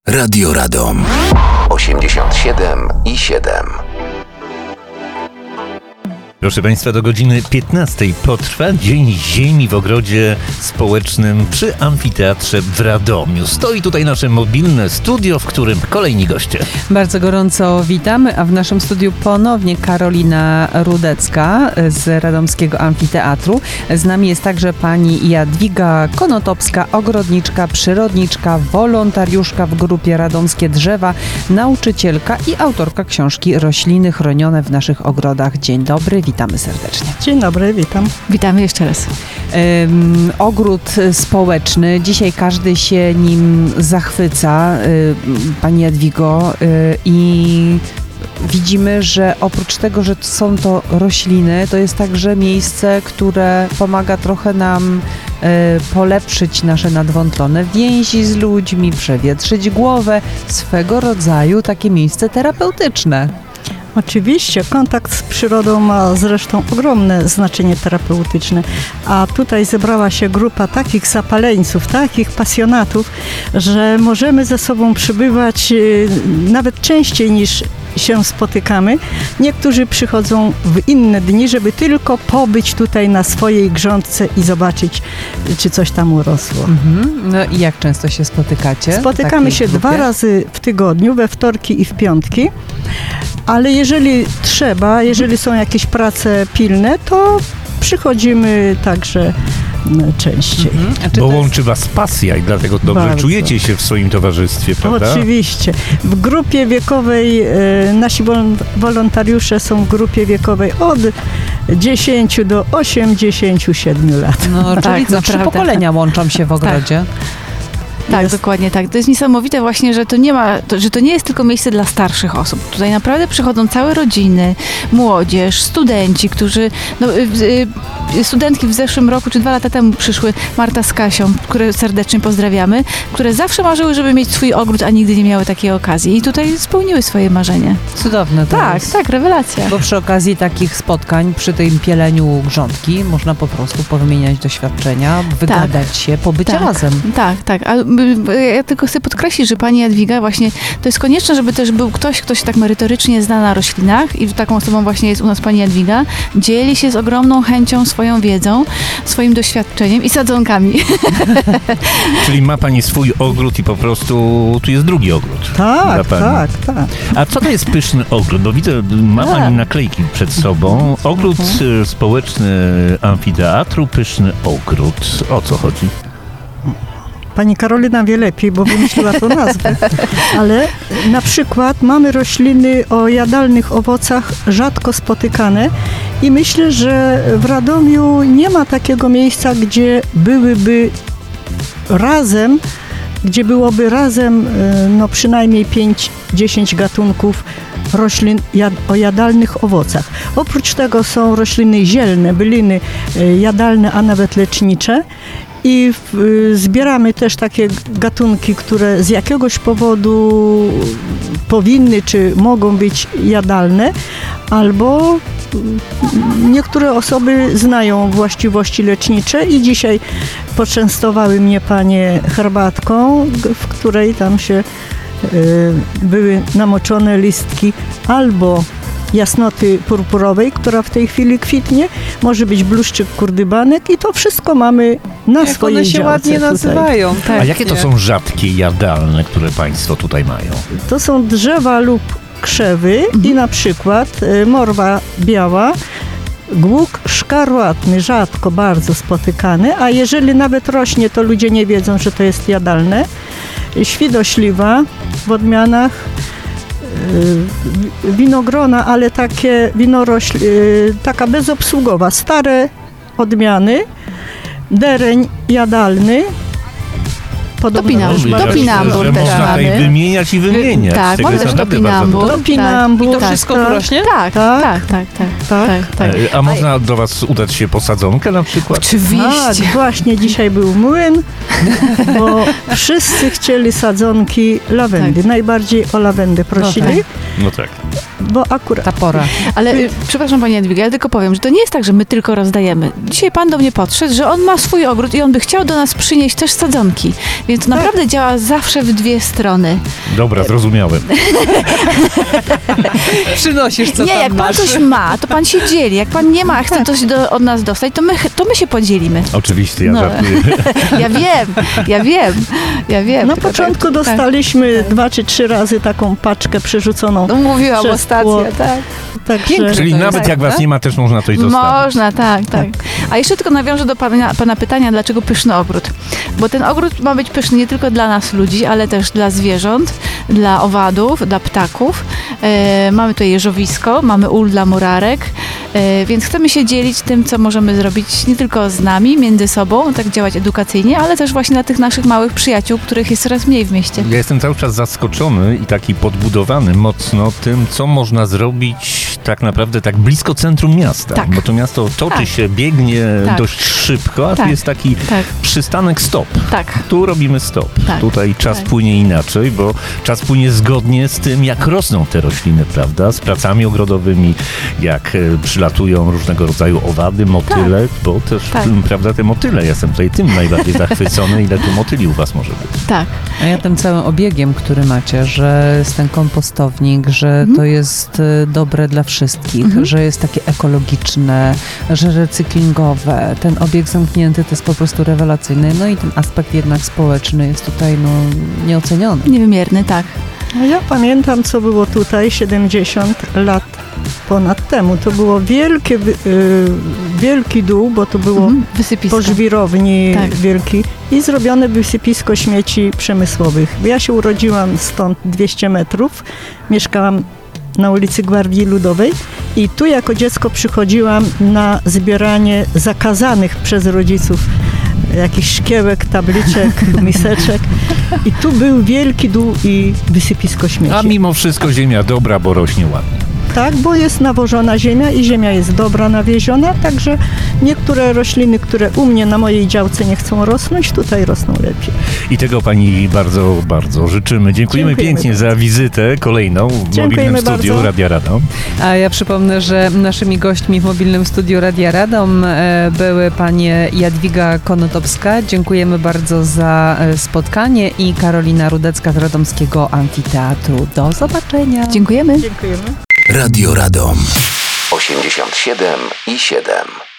Radio Radom 87,7. Proszę Państwa, do godziny 15 potrwa Dzień Ziemi w Ogrodzie Społecznym przy Amfiteatrze w Radomiu. Stoi tutaj nasze mobilne studio, w którym kolejni goście. Bardzo gorąco witamy, a w naszym studiu ponownie Karolina Rudecka z Radomskiego Amfiteatru. Z nami jest także pani Jadwiga Konotopska, ogrodniczka, przyrodniczka, wolontariuszka w grupie Radomskie Drzewa, nauczycielka i autorka książki Rośliny chronione w naszych ogrodach. Dzień dobry, witamy serdecznie. Dzień dobry, witam. Witamy jeszcze raz. Ogród społeczny, dzisiaj każdy się nim zachwyca, pani Jadwigo, i widzimy, że oprócz tego, że są to rośliny, to jest także miejsce, które pomaga trochę nam polepszyć nasze nadwątlone więzi z ludźmi, przewietrzyć głowę, swego rodzaju takie miejsce terapeutyczne. Oczywiście, kontakt z przyrodą ma zresztą ogromne znaczenie terapeutyczne, a tutaj zebrała się grupa takich zapaleńców, takich pasjonatów, że możemy ze sobą przybywać nawet częściej niż się spotykamy. Niektórzy przychodzą w inne dni, żeby tylko pobyć tutaj na swojej grządce i zobaczyć, czy coś tam urosło. No i jak często się spotykacie? Spotykamy się 2 razy w tygodniu, we wtorki i w piątki. Ale jeżeli trzeba, jeżeli są jakieś prace pilne, to przychodzimy także częściej. Bo łączy was pasja i dlatego dobrze Bardzo. czujecie się w swoim towarzystwie, prawda? Oczywiście. W grupie wiekowej, nasi wolontariusze są w grupie wiekowej od 10 do 87 lat. No, czyli Tak, co, 3 naprawdę. pokolenia łączą się w ogrodzie. Tak, Jest. dokładnie tak. To jest niesamowite właśnie, że że to nie jest tylko miejsce dla starszych osób. Tutaj naprawdę przychodzą całe rodziny, młodzież, studenci, którzy... studentki w zeszłym roku, czy 2 lata temu przyszły, Marta z Kasią, które serdecznie pozdrawiamy, które zawsze marzyły, żeby mieć swój ogród, a nigdy nie miały takiej okazji. I tutaj spełniły swoje marzenie. Cudowne to Tak, jest. tak, rewelacja. Bo przy okazji takich spotkań, przy tym pieleniu grządki, można po prostu powymieniać doświadczenia, wygadać się, pobyć razem. Tak, tak. A ja tylko chcę podkreślić, że pani Jadwiga właśnie, to jest konieczne, żeby też był ktoś, kto się tak merytorycznie zna na roślinach i taką osobą właśnie jest u nas pani Jadwiga, dzieli się z ogromną chęcią swoją wiedzą, swoim doświadczeniem i sadzonkami. Czyli ma pani swój ogród i po prostu tu jest drugi ogród. dla Tak, pani. tak. A co to jest pyszny ogród? Bo widzę, ma pani naklejki przed sobą. Ogród społeczny Amfiteatru, pyszny ogród. O co chodzi? Pani Karolina wie lepiej, bo wymyśliła tą nazwę. Ale na przykład mamy rośliny o jadalnych owocach rzadko spotykane i myślę, że w Radomiu nie ma takiego miejsca, gdzie byłoby razem no przynajmniej 5-10 gatunków roślin o jadalnych owocach. Oprócz tego są rośliny zielne, byliny jadalne, a nawet lecznicze. I zbieramy też takie gatunki, które z jakiegoś powodu powinny czy mogą być jadalne, albo niektóre osoby znają właściwości lecznicze i dzisiaj poczęstowały mnie panie herbatką, w której tam się były namoczone listki albo jasnoty purpurowej, która w tej chwili kwitnie, może być bluszczyk kurdybanek i to wszystko mamy na Jak swojej one się działce ładnie tutaj. nazywają. A jakie to są rzadkie jadalne, które państwo tutaj mają? To są drzewa lub krzewy i na przykład morwa biała, głuk szkarłatny, rzadko bardzo spotykany, a jeżeli nawet rośnie, to ludzie nie wiedzą, że to jest jadalne. Świdośliwa w odmianach, winogrona, ale takie taka bezobsługowa, stare odmiany, dereń jadalny, Topinambur że też można mamy. tutaj wymieniać i wymieniać. Tak, Z tego mamy jest też naprawdę bardzo topinambur. dobre. Topinambur. I to wszystko tu rośnie? Tak, Tak. tak. A można do was udać się po sadzonkę na przykład? Tak, Oczywiście. właśnie dzisiaj był młyn, bo wszyscy chcieli sadzonki lawendy. Najbardziej o lawendę prosili. No tak. bo akurat Ta pora. Ale przepraszam Pani Jadwiga, ja tylko powiem, że to nie jest tak, że my tylko rozdajemy. Dzisiaj Pan do mnie podszedł, że on ma swój ogród i on by chciał do nas przynieść też sadzonki. Więc to naprawdę działa zawsze w dwie strony. Dobra, zrozumiałem. Przynosisz co Nie, tam jak Pan masz. coś ma, to Pan się dzieli. Jak Pan nie ma, a chce coś od nas dostać, to my się podzielimy. Oczywiście, ja No. żartuję. Ja wiem. na tylko początku tak. dostaliśmy 2 czy 3 razy taką paczkę przerzuconą. No, mówiłam przez ostatnio, tło. tak. Także Piękne. Czyli to jest, nawet jak was tak? nie ma, też można coś zostawić. Można, tak. A jeszcze tylko nawiążę do pana pytania, dlaczego pyszny ogród. Bo ten ogród ma być pyszny nie tylko dla nas ludzi, ale też dla zwierząt, dla owadów, dla ptaków. Mamy tutaj jeżowisko, mamy ul dla murarek, więc chcemy się dzielić tym, co możemy zrobić nie tylko z nami, między sobą, tak działać edukacyjnie, ale też właśnie dla tych naszych małych przyjaciół, których jest coraz mniej w mieście. Ja jestem cały czas zaskoczony i taki podbudowany mocno tym, co można zrobić tak naprawdę tak blisko centrum miasta. Tak. Bo to miasto toczy Tak. się, biegnie Tak. dość szybko, a Tak. tu jest taki Tak, przystanek stop. tak. Tu robimy stop. Tak. Tutaj czas Tak. płynie inaczej, bo czas płynie zgodnie z tym, jak rosną te rośliny, prawda? Z pracami ogrodowymi, jak przylatują różnego rodzaju owady, motyle, bo też, Tak. prawda, te motyle, ja jestem tutaj tym najbardziej zachwycony, ile tu motyli u was może być. Tak. A ja tym całym obiegiem, który macie, że jest ten kompostownik, że to jest dobre dla wszystkich, że jest takie ekologiczne, że recyklingowe. Ten obieg zamknięty to jest po prostu rewelacyjny. No i ten aspekt jednak społeczny jest tutaj nieoceniony. Niewymierny, tak. No ja pamiętam, co było tutaj 70 lat ponad temu. To było wielki dół, bo to było Wysypisko. po żwirowni Tak. wielki i zrobione wysypisko śmieci przemysłowych. Ja się urodziłam stąd 200 metrów, mieszkałam na ulicy Gwardii Ludowej i tu jako dziecko przychodziłam na zbieranie zakazanych przez rodziców jakichś szkiełek, tabliczek, miseczek i tu był wielki dół i wysypisko śmieci. A mimo wszystko ziemia dobra, bo rośnie ładnie. Tak, bo jest nawożona ziemia i ziemia jest dobra nawieziona, także niektóre rośliny, które u mnie na mojej działce nie chcą rosnąć, tutaj rosną lepiej. I tego pani bardzo, bardzo życzymy. Dziękujemy pięknie za wizytę kolejną w mobilnym studiu bardzo. Radia Radom. A ja przypomnę, że naszymi gośćmi w mobilnym studiu Radia Radom były panie Jadwiga Konotopska. Dziękujemy bardzo za spotkanie i Karolina Rudecka z Radomskiego Amfiteatru. Do zobaczenia. Dziękujemy. Dziękujemy. Radio Radom 87,7.